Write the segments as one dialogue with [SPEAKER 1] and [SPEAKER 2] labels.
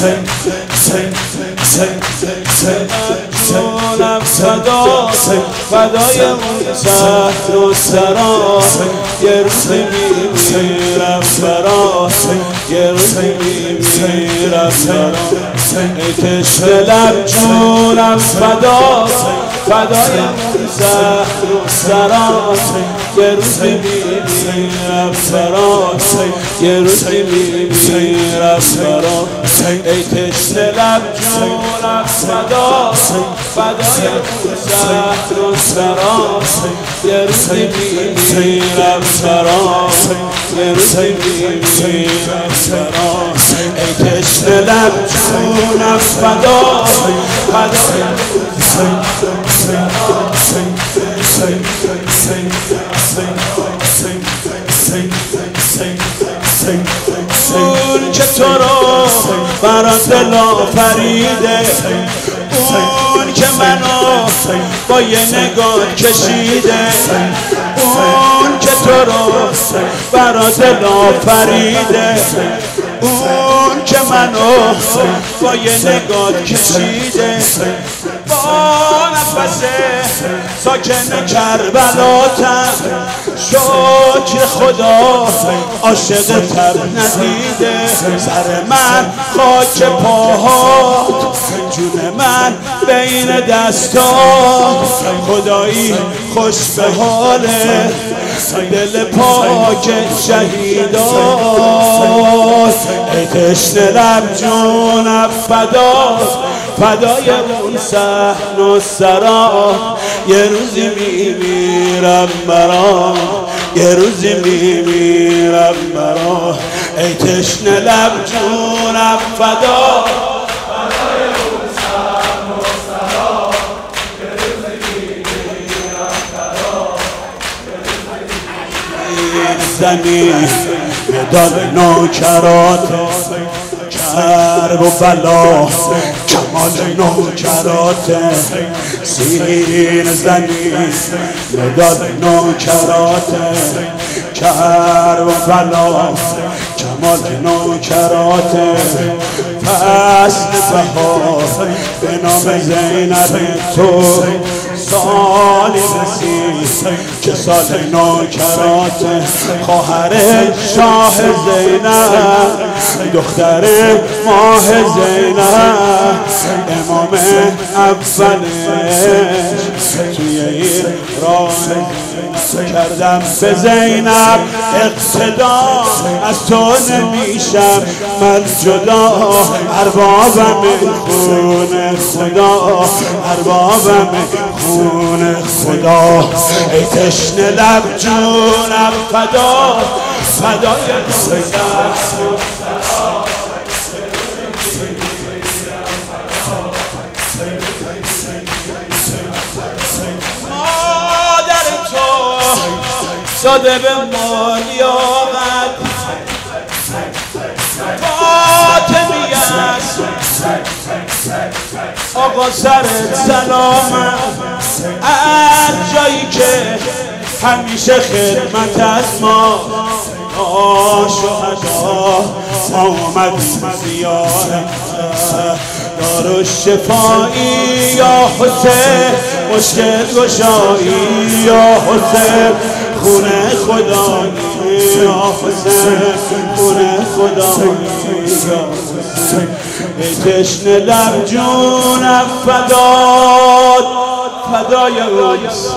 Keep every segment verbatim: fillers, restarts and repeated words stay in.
[SPEAKER 1] جونم فدا فدای اون سهل و سرا یه روزی میمیرم برات یه روزی میمیرم برات ای تشنه لب جونم فدا فدای اون سهل و سرا یه روزی میمیرم برات یه روزی میمیرم برات ای تشنه لب جونم فدا فدای اون سهل و سرا یه روزی میمیرم برات یه روزی میمیرم برات ای تشنه لب جونم فدا فدای اون اون که تو رو برا دل آفریده اون که منو با یه نگاه کشیده اون که تو رو برا دل آفریده اون که منو با یه نگاه کشیده با نفس ساکن کربلاتم شکر خدا عاشق تر ندیده سر من خاک پاهات جون من بین دستات خدایی خوش به حاله دل پاک شهیدات ای تشنه لب جونم فدا فدای اون صحن و سرا یه روزی میمیرم برا یه روزی میمیرم برا ای تشنه لب جونم فدا فدای اون صحن و سرا یه روزی میمیرم برا زمین مداد نوکرات کرب و بلا کمال نوکرات سین زمین مداد نوکرات کرب و بلا کمال نوکرات فصل بهار به نام زینب تو سالی رسید که سال نوکرات خواهر شاه زینب دختر ماه زینب امام اولش توی این راه کردم به زینب اقتدا از تو نمیشم من جدا اربابم خون خدا اربابم خون خدا ای تشنه لب جونم فدا فدای مادر تو داده به ما لیاقت فاطمی است آقا سرت سلامت از جایی که همیشه خدمت از ما شهدا آمدیم زیارت دار و شفایی یا حسین مشکل گشایی یا حسین خونه خدایی یا حسین خونه خدایی یا حسین ای تشنه لب جونم فداد فدای اون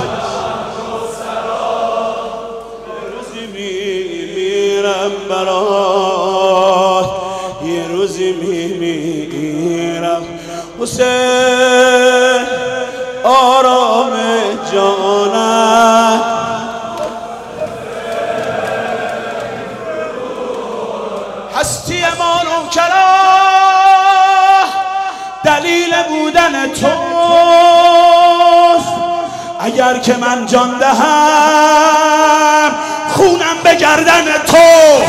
[SPEAKER 1] برات یه روزی میمیرم حسین آرام جانم هستی ما نوکرا دلیل بودن توست اگر که من جان دهم خونم به گردن تو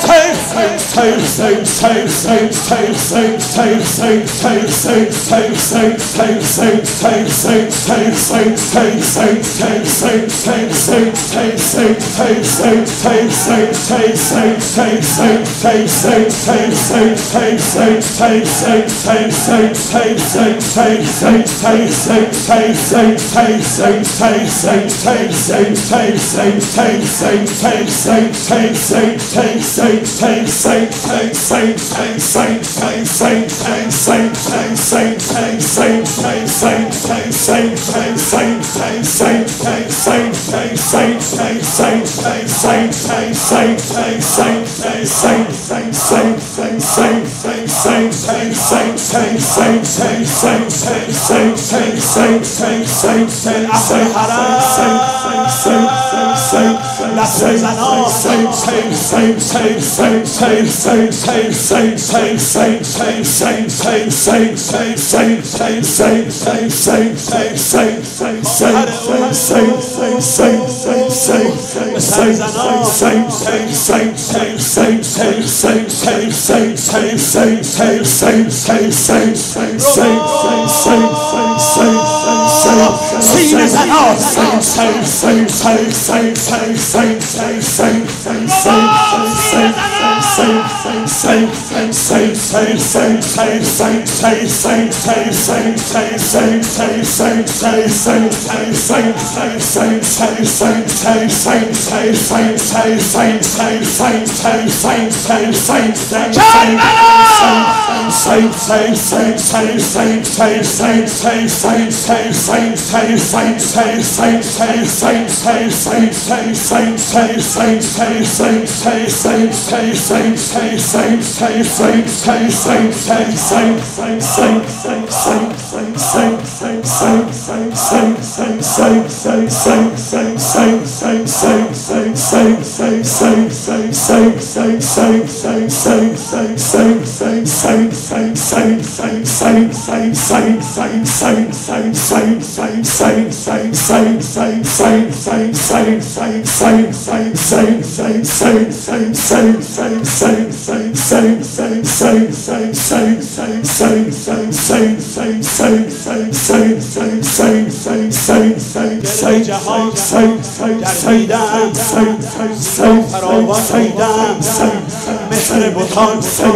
[SPEAKER 1] مثل بطان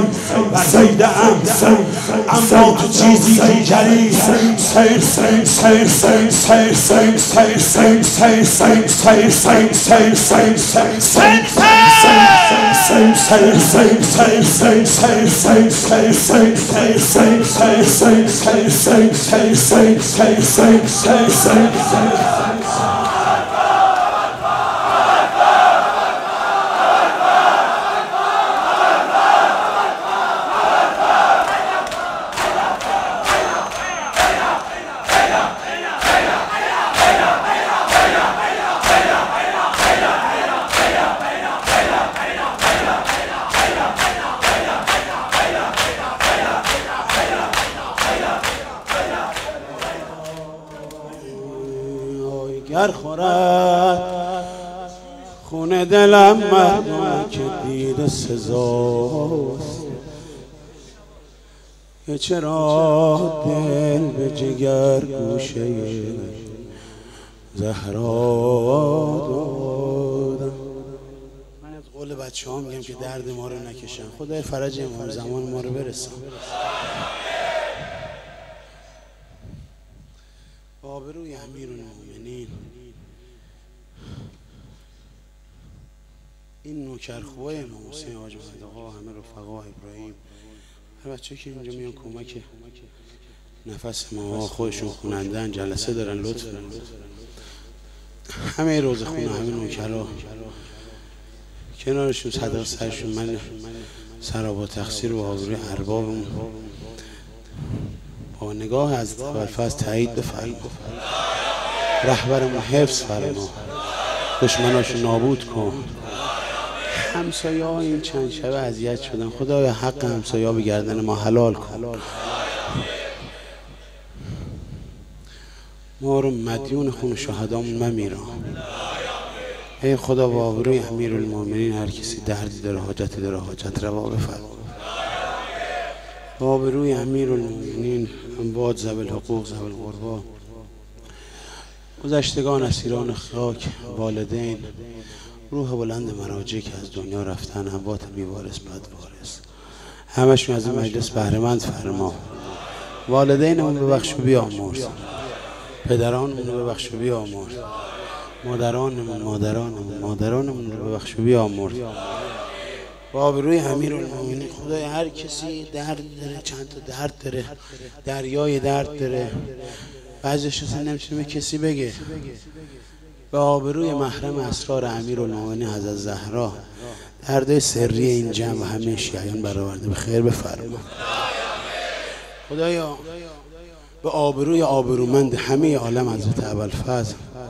[SPEAKER 1] ورزیدم اما تو چیزی دیگری سیر سیر سیر سیر سیر سیر سیر سیر سیر سیر سیر سیر سیر سیر سیر سیر سیر گر خورد خون دلم مردم که دید سزاست که چرا دل به جگر گوشه زهرا دادم. من از قول بچه ها میگم که درد ما رو نکشن، خدای فرج امام زمان ما رو برسن. آبروی امیرالمومنین این نوکرخواه امام حسین حاج محمد آقا، همه رفقا ابراهیم، هر بچه که اینجا میان کمک نفس ما خودشون خونندن، جلسه دارن، لطف دارن، همه روز خونه، همه نوکرها کنارشون صدق سرشون. من سرابا تقصیر و آبروی اربابمون با نگاه از ابوالفضل تایید بفرما، رهبرمون حفظ فرما، دشمناشو نابود کن. همسایه ها این چند شبه اذیت شدن، خدایا حق همسایه ها به گردن ما حلال کن. ما رو مدیون خون شهدامون ممیران.
[SPEAKER 2] ای خدا با آبروی امیرالمومنین هر کسی دردی داره حاجتی داره حاجت روا بفرما. با آبروی امیرالمومنین اموات ذوی الحقوق ذوی القربا، گذشتگان اسیران خاک، والدین، روح بلند مراجع که از دنیا رفتن، اموات بیوارث بدوارث، همشون از این مجلس بهره مند فرما. والدینمون ببخش و بیامرز، پدرانمون رو ببخش و بیامرز، مادرانمون مادرانمون مادرانمون رو ببخش و بیامرز. با آبروی امیرالمومنین خدای هر کسی درد داره، چند تا درد داره، دریای درد داره، بعضیش اصلا نمیتونه به کسی بگه. به آبروی محرم اسرار امیرالمومنین حضرت زهرا دردای سری این جمع و همه شیعیان برآورده به خیر بفرما. خدایا به آبروی آبرومند همه عالم حضرت ابوالفضل،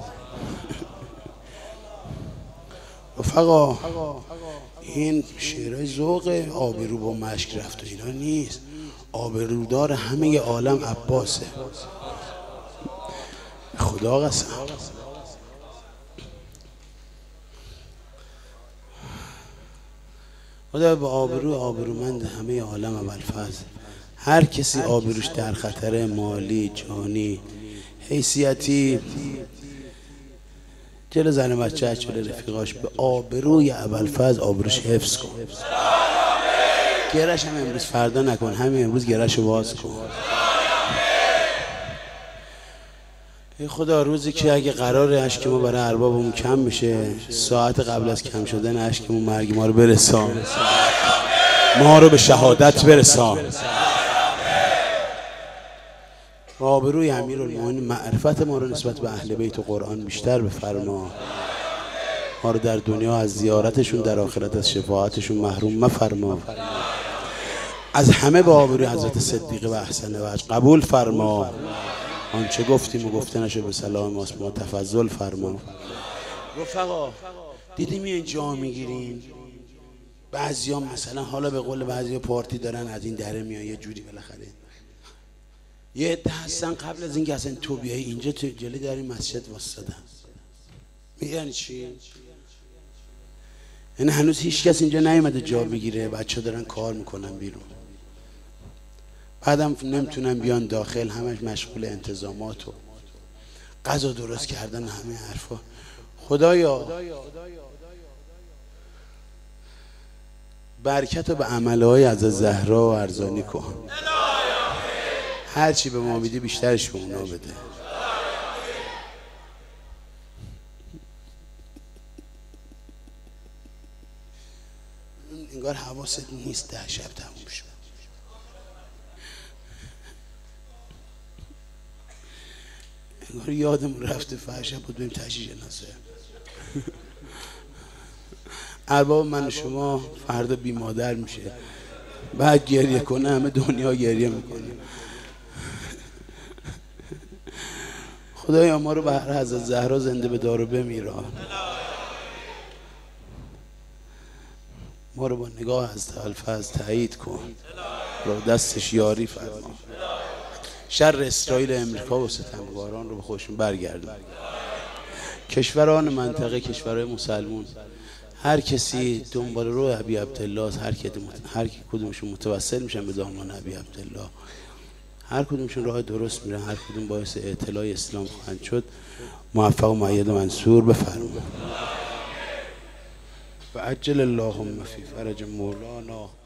[SPEAKER 2] رفقا این شعرهای ذوق آبرو با مشک رفت و اینا نیست، آبرودار همه عالم عباسه، خدا قسم. خدا به آبرو آبرومند همه عالم ابوالفضل، هر کسی آبروش در خطر، مالی، جانی، حیثیتی، جلو زن بچه جلو رفیقاش، به آبروی ابوالفضل آبروش حفظ کن. گرش هم امروز فردا نکن، همین امروز گرش رو باز کن. ای خدا روزی که اگه قرار اشک ما برای اربابمون کم بشه، ساعت قبل از کم شدن اشکمون مرگ ما رو برسان، ما رو به شهادت برسان. با آبروی امیرالمومنین معرفت ما رو نسبت به اهل بیت و قرآن بیشتر بفرما، ما رو در دنیا از زیارتشون، در آخرت از شفاعتشون محروم مفرما. از همه با آبروی حضرت صدیقه و احسن وجه قبول فرما، آنچه گفتیم و گفته نشه به سلام ماست، ما تفضل فرما. رفقا دیدیم این جا میگیریم، بعضی ها مثلا حالا به قول بعضی ها پارتی دارن از این دره میان یه جوری بالاخره، یه عده هستن قبل از اینکه اصلا تو بیای اینجا تو جلوی در این مسجد واسطادن. میگن چی؟ یعنی هنوز هیچ کس اینجا نیومده جا بگیره، بچه دارن کار میکنن بیرون، بعدم نمیتونن بیان داخل، همش مشغول انتظامات و غذا درست کردن همه حرفا. خدایا برکت به عملهای از زهرا و ارزانی کن، هرچی به ما میدی بیشترش به اونا بده. انگار حواست نیست، ده شب تموم شد. انگار یادم رفته فرشب بود بریم تشییع جنازه. ارباب من و شما فردا بی مادر میشه، بعد گریه کنه همه دنیا گریه میکنه. خدایا ما رو به حضرت زهرا زنده به دار و بمیران، ما رو با نگاه حضرت ابوالفضل تایید کن، رو دستش یاری فرما. شر اسرائیل امریکا و ستمگاران رو به خودشون برگردون. کشوران منطقه، کشورهای مسلمون، هر کسی دنبال رو ابی عبدالله، هر کی هر کی کدومشون متوسل میشن به دامان ابی عبدالله، هر کدومشون راه درست میرن، هر کدوم باعث اطلاع اسلام خواهند شد، موفق و مؤید و منصور بفرما. و عجل اللهم فی فرج مولانا